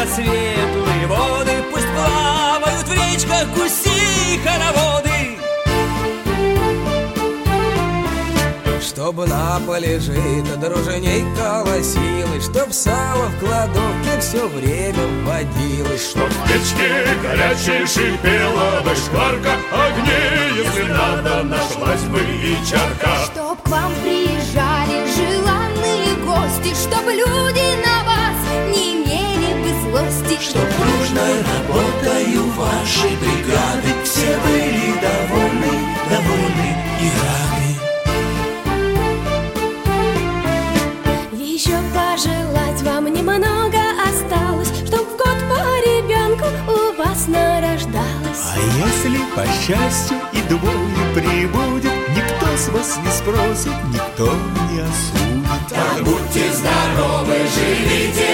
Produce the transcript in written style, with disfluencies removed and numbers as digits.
светлые воды, пусть плавают в речках гуси хороводы. Чтоб на поле жито дружней колосилось, чтоб сало в кладовке все время водилось, чтоб в печке горячей шипела бы шкварка огней, если надо, нашлась бы и чарка. Чтоб к вам приезжали желанные гости, чтоб люди на вас не имели бы злости, чтоб дружной работою вашей бригады все были довольны и рады. Еще пожелать вам немного осталось, чтоб в год по ребенку у вас нарождалось. А если по счастью и двое прибудет, никто с вас не спросит, никто не осудит. Так будьте здоровы, живите